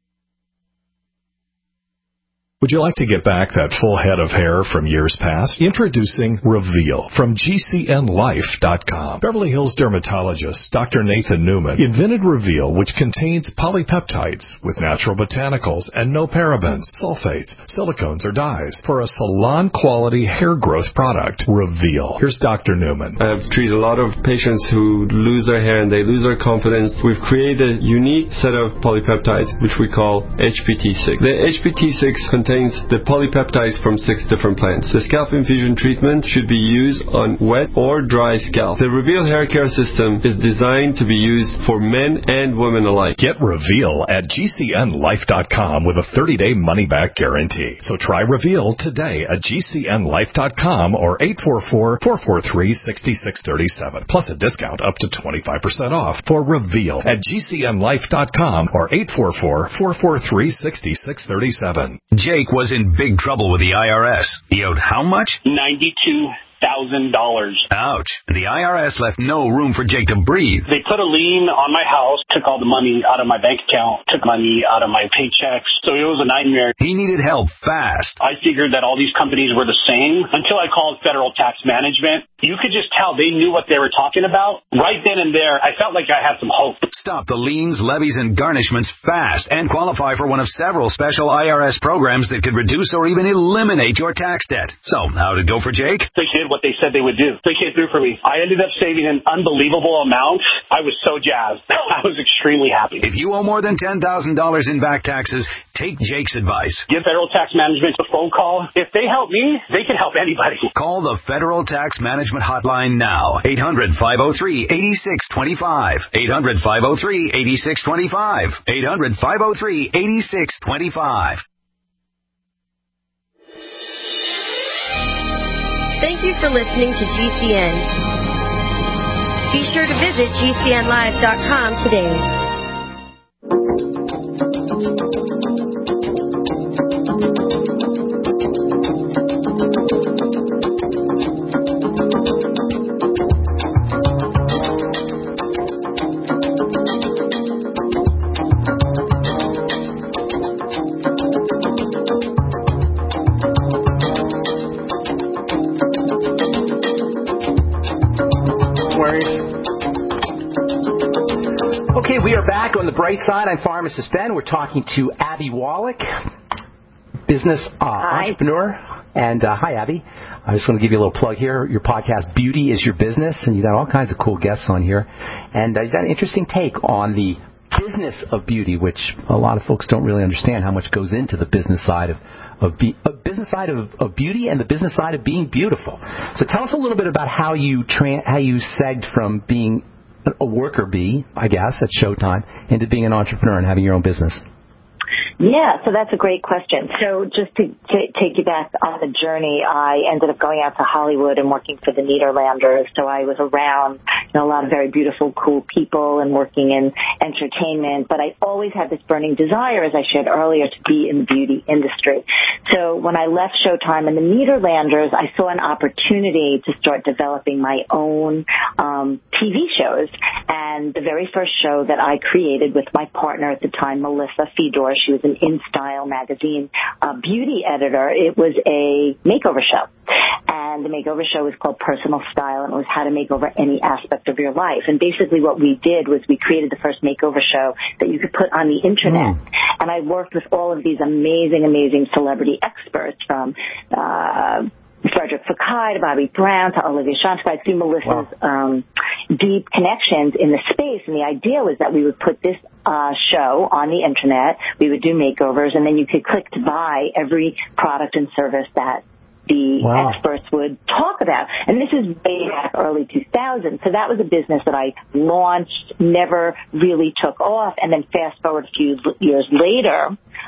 Would you like to get back that full head of hair from years past? Introducing Reveal from G C N life dot com. Beverly Hills dermatologist Doctor Nathan Newman invented Reveal, which contains polypeptides with natural botanicals and no parabens, sulfates, silicones, or dyes for a salon-quality hair growth product. Reveal. Here's Doctor Newman. I've treated a lot of patients who lose their hair and they lose their confidence. We've created a unique set of polypeptides, which we call H P T six. The H P T six contains the polypeptides from six different plants. The scalp infusion treatment should be used on wet or dry scalp. The Reveal hair care system is designed to be used for men and women alike. Get Reveal at G C N life dot com with a thirty-day money-back guarantee. So try Reveal today at G C N life dot com or eight four four, four four three, six six three seven. Plus a discount up to twenty-five percent off for Reveal at G C N life dot com or eight four four, four four three, six six three seven. Jake was in big trouble with the I R S. He owed how much? ninety-two thousand dollars. Ouch. The I R S left no room for Jake to breathe. They put a lien on my house, took all the money out of my bank account, took money out of my paychecks. So it was a nightmare. He needed help fast. I figured that all these companies were the same until I called Federal Tax Management. You could just tell they knew what they were talking about. Right then and there, I felt like I had some hope. Stop the liens, levies, and garnishments fast and qualify for one of several special I R S programs that could reduce or even eliminate your tax debt. So, how'd it go for Jake? They did what they said they would do. They came through for me. I ended up saving an unbelievable amount. I was so jazzed. I was extremely happy. If you owe more than ten thousand dollars in back taxes, take Jake's advice. Give Federal Tax Management a phone call. If they help me, they can help anybody. Call the Federal Tax Management Hotline now. eight hundred, five oh three, eight six two five. eight hundred, five oh three, eight six two five. eight hundred, five oh three, eight six two five. Thank you for listening to G C N. Be sure to visit G C N live dot com today. Okay, we are back on the bright side. I'm Pharmacist Ben. We're talking to Abby Wallach, business uh, entrepreneur. And uh, hi, Abby. I just want to give you a little plug here. Your podcast, Beauty is Your Business, and you've got all kinds of cool guests on here. And uh, you've got an interesting take on the business of beauty, which a lot of folks don't really understand how much goes into the business side of of be, a business side of, of beauty and the business side of being beautiful. So tell us a little bit about how you tra- how you segged from being a worker bee, I guess, at Showtime, into being an entrepreneur and having your own business. Yeah, so that's a great question. So just to, to take you back on the journey, I ended up going out to Hollywood and working for the Nederlanders. So I was around, you know, a lot of very beautiful, cool people and working in entertainment. But I always had this burning desire, as I shared earlier, to be in the beauty industry. So when I left Showtime and the Nederlanders, I saw an opportunity to start developing my own um, T V shows. And the very first show that I created with my partner at the time, Melissa Fedor, she was an InStyle magazine uh, beauty editor. It was a makeover show. And the makeover show was called Personal Style, and it was how to make over any aspect of your life. And basically what we did was we created the first makeover show that you could put on the Internet. Mm. And I worked with all of these amazing, amazing celebrity experts from uh Frederick Fekkai to Bobby Brown to Olivia Shantz, through Melissa's wow. um, deep connections in the space. And the idea was that we would put this uh, show on the Internet. We would do makeovers, and then you could click to buy every product and service that the wow. experts would talk about. And this is way back early two thousand. So that was a business that I launched, never really took off. And then fast forward a few years later,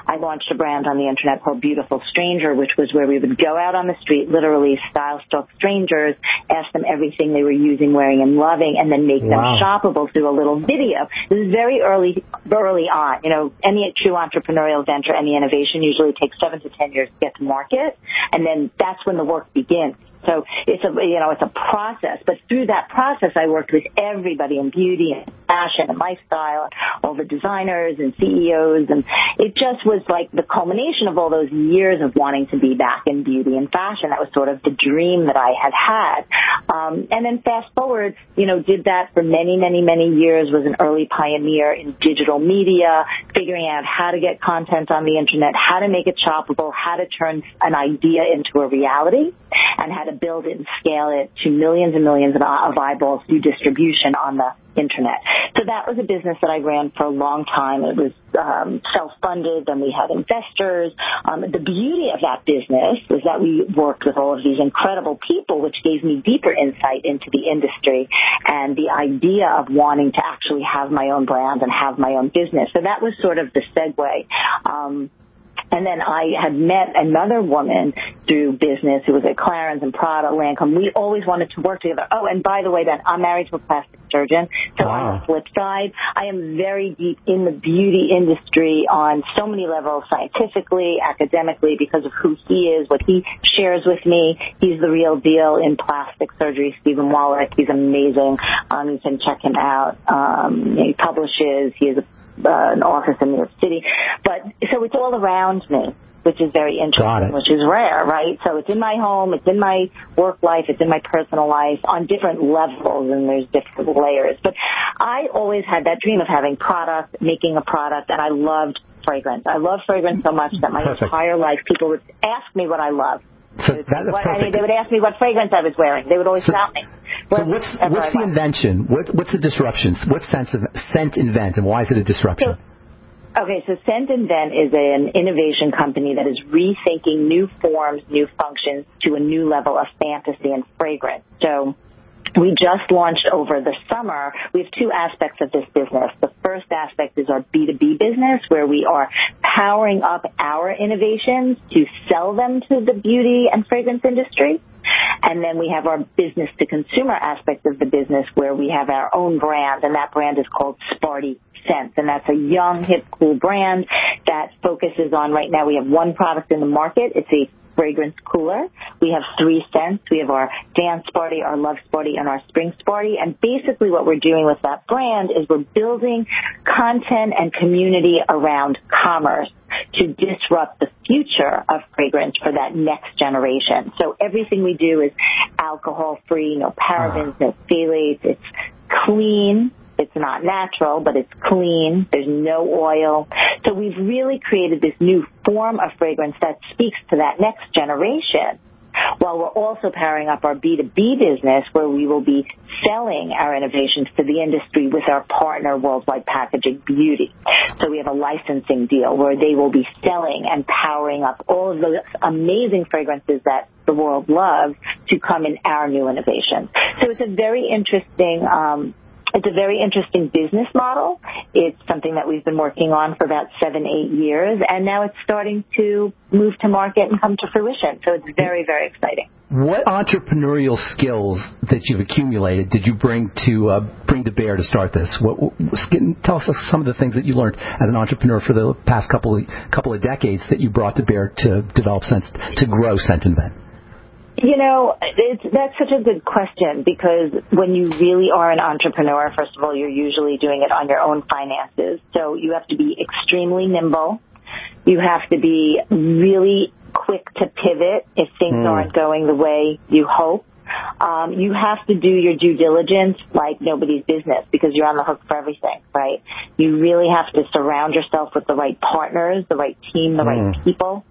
I launched a brand on the internet called Beautiful Stranger, which was where we would go out on the street, literally style stalk strangers, ask them everything they were using, wearing, and loving, and then make wow. them shoppable through a little video. This is very early, early on. You know, any true entrepreneurial venture, any innovation usually takes seven to ten years to get to market, and then that's when the work begins. So it's a, you know, it's a process. But through that process, I worked with everybody in beauty and fashion and lifestyle, all the designers and C E Os. And it just was like the culmination of all those years of wanting to be back in beauty and fashion. That was sort of the dream that I had had. Um, and then fast forward, you know, did that for many, many, many years, was an early pioneer in digital media, figuring out how to get content on the internet, how to make it shoppable, how to turn an idea into a reality, and how to build it and scale it to millions and millions of, of eyeballs through distribution on the internet. So that was a business that I ran for a long time. It was um, self-funded, and we had investors. Um, the beauty of that business was that we worked with all of these incredible people, which gave me deeper insight into the industry and the idea of wanting to actually have my own brand and have my own business. So that was sort of the segue. Um, And then I had met another woman through business who was at Clarins and Prada, Lancome. We always wanted to work together. Oh, and by the way, Ben, I'm married to a plastic surgeon. So wow. on the flip side, I am very deep in the beauty industry on so many levels, scientifically, academically, because of who he is, what he shares with me. He's the real deal in plastic surgery, Stephen Wallach. He's amazing. Um, you can check him out. Um, he publishes. He is a Uh, an office in New York City. But so it's all around me, which is very interesting, which is rare, right? So it's in my home, it's in my work life, it's in my personal life on different levels, and there's different layers. But I always had that dream of having product, making a product, and I loved fragrance. I love fragrance so much that my Perfect. entire life people would ask me what I love. So that is what, perfect. I mean, they would ask me what fragrance I was wearing. They would always so, stop me. What, so what's what's the invention? What, what's the disruption? What's sense of, Scent Invent, and why is it a disruption? So, okay, so Scent Invent is an innovation company that is rethinking new forms, new functions to a new level of fantasy and fragrance. So we just launched over the summer. We have two aspects of this business. The first aspect is our B two B business, where we are powering up our innovations to sell them to the beauty and fragrance industry. And then we have our business-to-consumer aspect of the business, where we have our own brand, and that brand is called Sparty Scents. And that's a young, hip, cool brand that focuses on, right now we have one product in the market. It's a fragrance cooler. We have three scents. We have our Dance Sparty, our Love Sparty, and our Spring Sparty. And basically what we're doing with that brand is we're building content and community around commerce to disrupt the future of fragrance for that next generation. So everything we do is alcohol-free, no parabens, no phthalates. It's clean. It's not natural, but it's clean. There's no oil. So we've really created this new form of fragrance that speaks to that next generation, while we're also powering up our B two B business, where we will be selling our innovations to the industry with our partner, Worldwide Packaging Beauty. So we have a licensing deal where they will be selling and powering up all of those amazing fragrances that the world loves to come in our new innovations. So it's a very interesting um It's a very interesting business model. It's something that we've been working on for about seven, eight years, and now it's starting to move to market and come to fruition. So it's very, very exciting. What entrepreneurial skills that you've accumulated did you bring to uh, bring to bear to start this? What, what, tell us some of the things that you learned as an entrepreneur for the past couple of, couple of decades that you brought to bear to develop Scent, to grow Scent Invent. You know, it's, that's such a good question, because when you really are an entrepreneur, first of all, you're usually doing it on your own finances. So you have to be extremely nimble. You have to be really quick to pivot if things mm. aren't going the way you hope. Um, you have to do your due diligence like nobody's business, because you're on the hook for everything, right? You really have to surround yourself with the right partners, the right team, the mm. right people.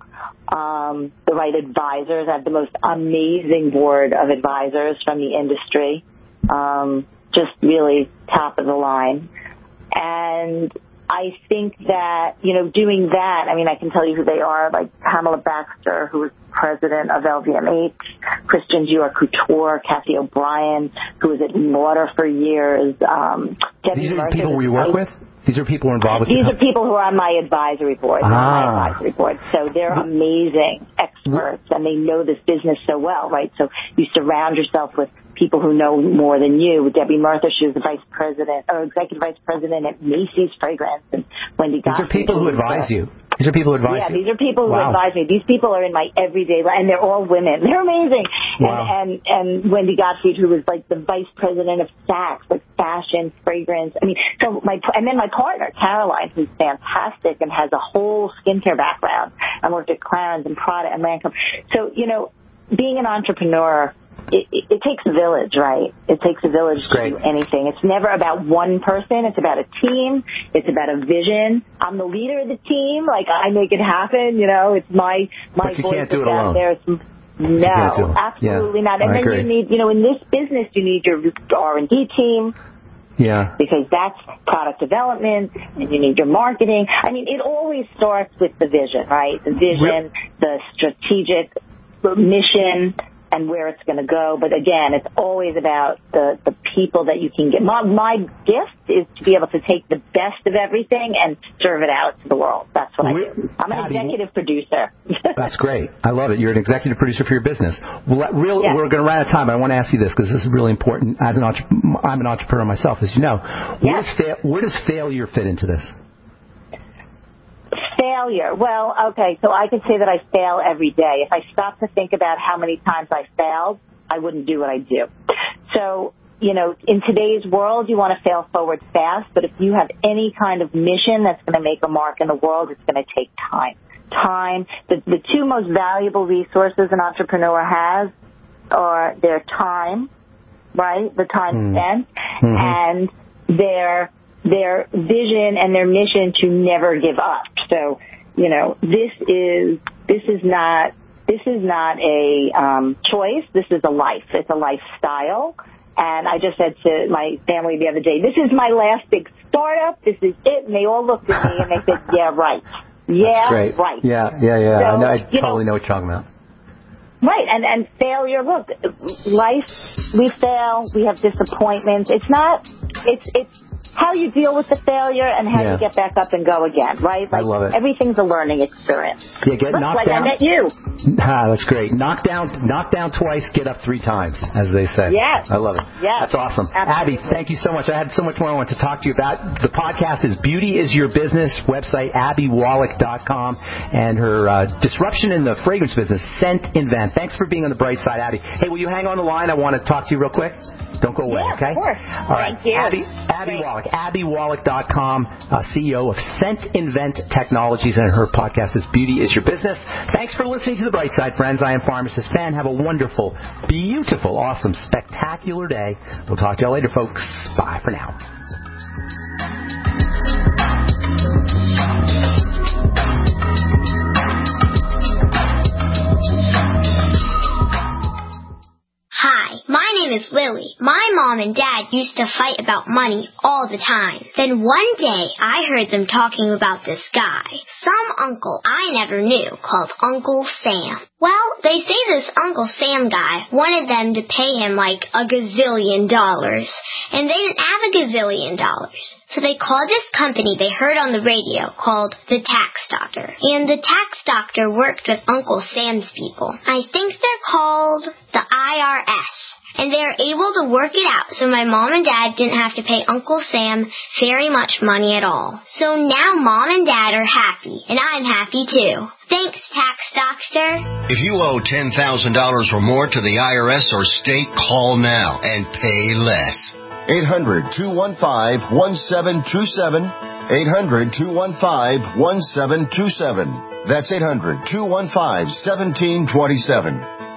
Um, the right advisors. I have the most amazing board of advisors from the industry, um, just really top of the line. And I think that, you know, doing that, I mean, I can tell you who they are, like Pamela Baxter, who is president of L V M H, Christian Dior Couture, Kathy O'Brien, who was at Lauder for years. Um, These are the people we work with? These are people who are involved with These the are people who are on my advisory board. They're ah. on my advisory board. So they're amazing experts, and they know this business so well, right? So you surround yourself with people who know more than you. Debbie Murtha, she was the vice president, or executive vice president at Macy's Fragrance, and Wendy These Gottlieb. are people who advise you. These are people who advise yeah, you. these are people who wow. advise me. These people are in my everyday life, and they're all women. They're amazing. Wow. And, and and Wendy Gottlieb, who was like the vice president of Saks, like fashion, fragrance. I mean, so my and then my partner Caroline, who's fantastic and has a whole skincare background. I worked at Clarins and Prada and Lancome. So you know, being an entrepreneur. It, it, it takes a village, right? It takes a village to do anything. It's never about one person. It's about a team. It's about a vision. I'm the leader of the team. Like, I make it happen, you know. It's my, my but you voice can't do it out alone. there. It's, no, absolutely yeah, not. And I then agree. you need, you know, in this business, you need your R and D team. Yeah. Because that's product development, and you need your marketing. I mean, it always starts with the vision, right? The vision, the strategic mission, and where it's going to go. But again, it's always about the, the people that you can get. My, my gift is to be able to take the best of everything and serve it out to the world. That's what I do. I'm an Abby, executive producer. That's great. I love it. You're an executive producer for your business. Well, real, yeah. We're going to run out of time, but I want to ask you this because this is really important. As an entre- I'm an entrepreneur myself, as you know. Where, yes. does fa- where does failure fit into this? Failure. Well, okay, so I could say that I fail every day. If I stop to think about how many times I failed, I wouldn't do what I do. So, you know, in today's world, you want to fail forward fast, but if you have any kind of mission that's going to make a mark in the world, it's going to take time. Time. The, the two most valuable resources an entrepreneur has are their time, right, the time mm. spent, mm-hmm. and their their vision and their mission to never give up. So, you know, this is this is not this is not a um, choice. This is a life. It's a lifestyle. And I just said to my family the other day, "This is my last big startup. This is it." And they all looked at me and they said, "Yeah, right. Yeah, great. right." Yeah, yeah, yeah. So, I, know, I totally know, know what you're talking about. Right, and and failure. Look, life. We fail. We have disappointments. It's not. It's it's. how you deal with the failure and how yeah. you get back up and go again, right? Like, I love it. Everything's a learning experience. Yeah, get Look, knocked like down. I met you. Ah, that's great. Knock down, knock down twice, get up three times, as they say. Yes. I love it. Yes. That's awesome. Absolutely. Abby, thank you so much. I had so much more I want to talk to you about. The podcast is Beauty is Your Business, website abby wallach dot com, and her uh, disruption in the fragrance business, Scent Invent. Thanks for being on the bright side, Abby. Hey, will you hang on the line? I want to talk to you real quick. Don't go away, yeah, okay? Of course. All right. Thank you. Abby, Abby Wallach, abby wallach dot com, uh, C E O of Scent Invent Technologies, and her podcast is Beauty is Your Business. Thanks for listening to The Bright Side, friends. I am Pharmacist Fan. Have a wonderful, beautiful, awesome, spectacular day. We'll talk to you all later, folks. Bye for now. Hi, my name is Lily. My mom and dad used to fight about money all the time. Then one day, I heard them talking about this guy, some uncle I never knew, called Uncle Sam. Well, they say this Uncle Sam guy wanted them to pay him like a gazillion dollars, and they didn't have a gazillion dollars. So they called this company they heard on the radio called the Tax Doctor. And the Tax Doctor worked with Uncle Sam's people. I think they're called the I R S. And they are able to work it out so my mom and dad didn't have to pay Uncle Sam very much money at all. So now mom and dad are happy, and I'm happy too. Thanks, Tax Doctor. If you owe ten thousand dollars or more to the I R S or state, call now and pay less. eight hundred, two one five, one seven two seven. eight hundred, two one five, one seven two seven. That's eight hundred, two one five, one seven two seven.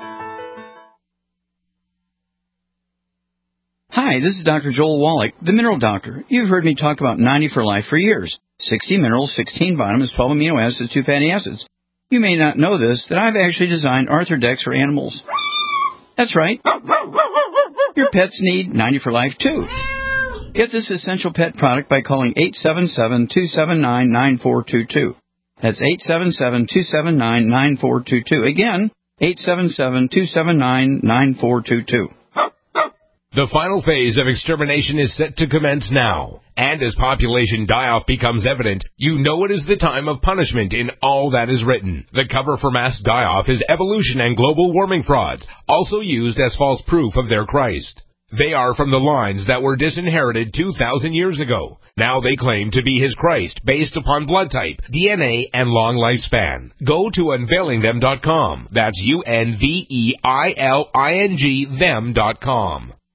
Hi, this is Doctor Joel Wallach, the Mineral Doctor. You've heard me talk about ninety for Life for years. sixty minerals, sixteen vitamins, twelve amino acids, two fatty acids. You may not know this, that I've actually designed Arthrodex for animals. That's right. Your pets need ninety for Life, too. Get this essential pet product by calling eight seven seven, two seven nine, nine four two two. That's eight seven seven, two seven nine, nine four two two. Again, eight seven seven, two seven nine, nine four two two. The final phase of extermination is set to commence now. And as population die-off becomes evident, you know it is the time of punishment in all that is written. The cover for mass die-off is evolution and global warming frauds, also used as false proof of their Christ. They are from the lines that were disinherited two thousand years ago. Now they claim to be his Christ based upon blood type, D N A, and long lifespan. Go to unveiling them dot com. That's U N V E I L I N G them dot com.